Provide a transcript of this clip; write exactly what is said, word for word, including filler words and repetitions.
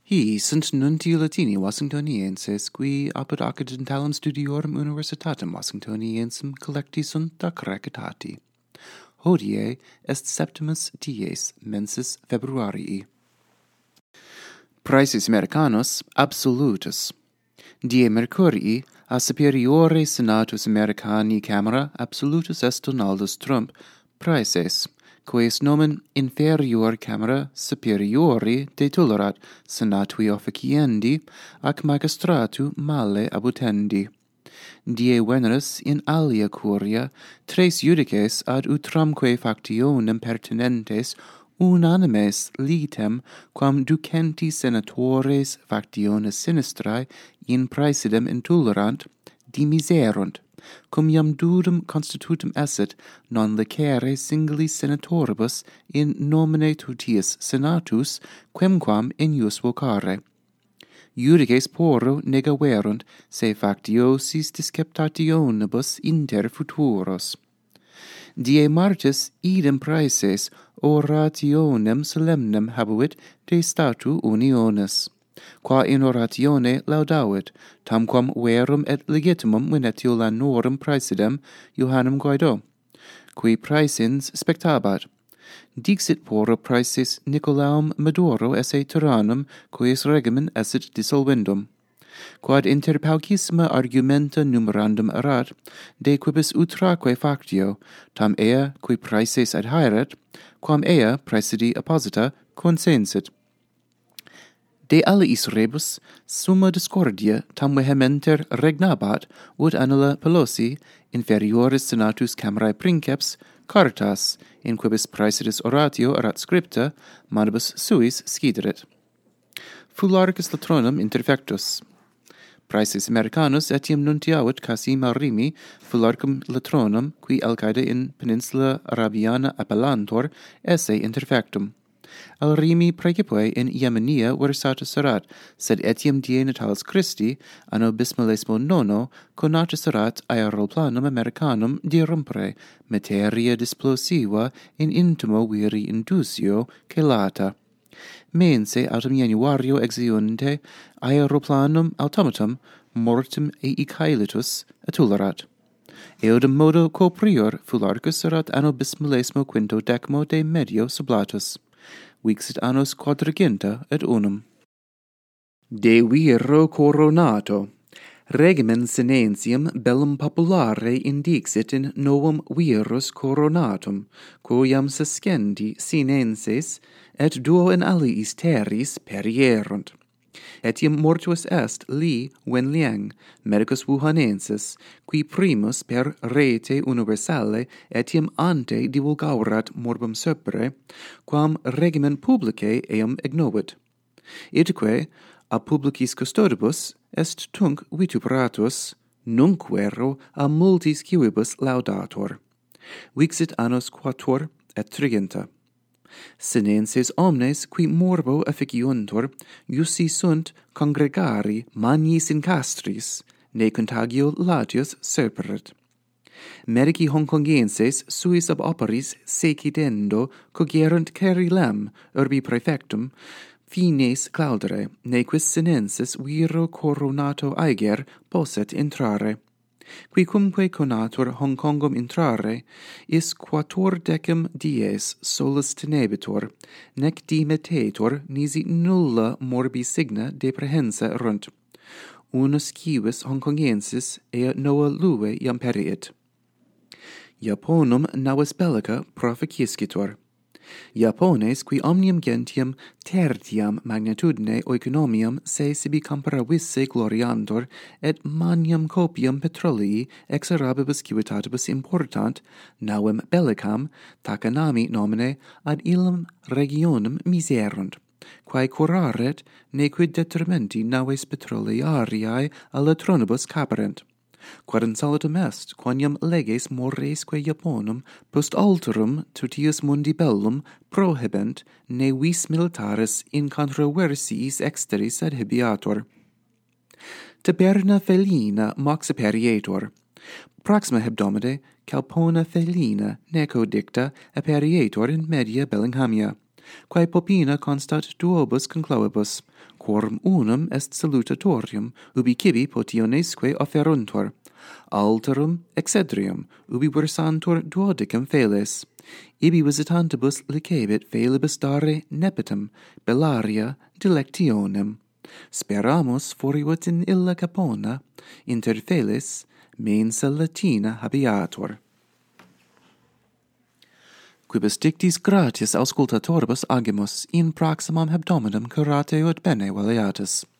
Hi sunt nunti Latini Washingtonienses qui apud accidentalam studiorum universitatem Washingtoniensum collecti sunt accrecitati. Hodie est septimus dies mensis Februarii. Praeses Americanus absolutus. Die Mercurii a superiore senatus Americani Camera absolutus est Donaldus Trump praeses, quaes nomen inferior Camera superiori detulerat senatui officiendi ac magistratu male abutendi. Die Veneris in alia curia tres judices ad utramque factionem pertinentes unanimes litem quam ducenti senatores factiones sinistrae in praesidem intolerant dimiserunt, cum iam dudum constitutum esset non licere singuli senatoribus in nomine totius senatus quemquam in ius vocare. Judices porro negaverunt se factiosis disceptationibus inter futuros. Die Martis idem praeses orationem solemnem habuit de statu unionis, qua in oratione laudavit, tamquam verum et legitimum venetiolanorum praesidem Johannem Guaido, qui praesens spectabat. Dixit porro praeses Nicolaum Maduro esse tyrannum, quis regimen esset dissolvendum. Quad inter paucissima argumenta numerandum erat, de quibus utraque factio, tam ea qui praeses adhaeret, quam ea praesidi apposita consensit. De aliis rebus summa discordia tam vehementer regnabat, ut annula Pelosi, inferioris senatus camerae princeps, cartas, in quibus praesidis oratio erat scripta, manibus suis sciderit. Fularicus latronum interfectus. Praeses Americanus etiam nuntiavit Casim Arimi fularicum latronum, qui alcaede in peninsula Arabiana appellantor, esse interfectum. Alrimi praecipe in Iemenia versatus erat, sed etiam die natalis Christi, anno bismillesimo nono, conatus erat aeroplanum Americanum dirumpere, materia displosiva in intimo viri indusio celata. Mense autem Januario exiunte aeroplanum automatum mortem ei caelitus etulerat. Eodem modo quo prior fularicus erat anno bismillesimo quinto decimo de medio sublatus. Vixit annos quadraginta et unum. De viro coronato. Regimen sinensium bellum populare indixit in novum virus coronatum, quoiam sescendi sinenses et duo in aliis terris perierunt. Etiam mortuus est Li Wenliang, medicus Wuhanensis, qui primus per rete universale etiam ante divulgaurat morbum serpere, quam regimen publicae eam ignovit. Itque a publicis custodibus est tunc vituperatus, nunc vero a multis civibus laudator. Vixit annos quator et triginta. Sinenses omnes qui morbo efficiuntur, iussi sunt congregari magnis in castris, ne contagio latius serperet. Medici Hongkongienses suis ab operis secidendo cogerunt cerilem urbi praefectum, fines claudere, nequis sinensis viro coronato aeger posset intrare. Quicumque conatur Hongkongum intrare, is quatordecim dies solus tenebitur, nec dimittetur nisi nulla morbi signa deprehensa erunt. Unus civis Hongkongiensis ea noa lue iam periit. Japonum navis bellica proficiscitur. Japones qui omnium gentium tertiam magnitudine oeconomiam se sibi comparavisse gloriantur et maniam copiam petrolii ex arabibus civitatibus important, nauem bellicam, tacanami nomine, ad illam regionum miserunt, quae curaret nequid detrimenti naves petroliariae a latronibus caperent. Quod insolitum est, quoniam leges moresque Japonum post alterum totius mundi bellum prohibent ne vis militaris in controversiis exteris adhibiator. Taberna felina mox aperietur. Proxima hebdomade Calpona felina neco dicta aperietur in media Bellinghamia. quae popina constat duobus conclavibus, quorum unum est salutatorium, ubi cibi potionesque offeruntur, alterum excedrium, ubi versantur duodecim feles, ibi visitantibus licebit felibus dare nepetum, bellaria delectionem. Speramus foriuit in illa capona, inter felis mensa latina habeatur. Quibus dictis gratis auscultatoribus agimus in proximam hebdomadum curate ut bene valeatus.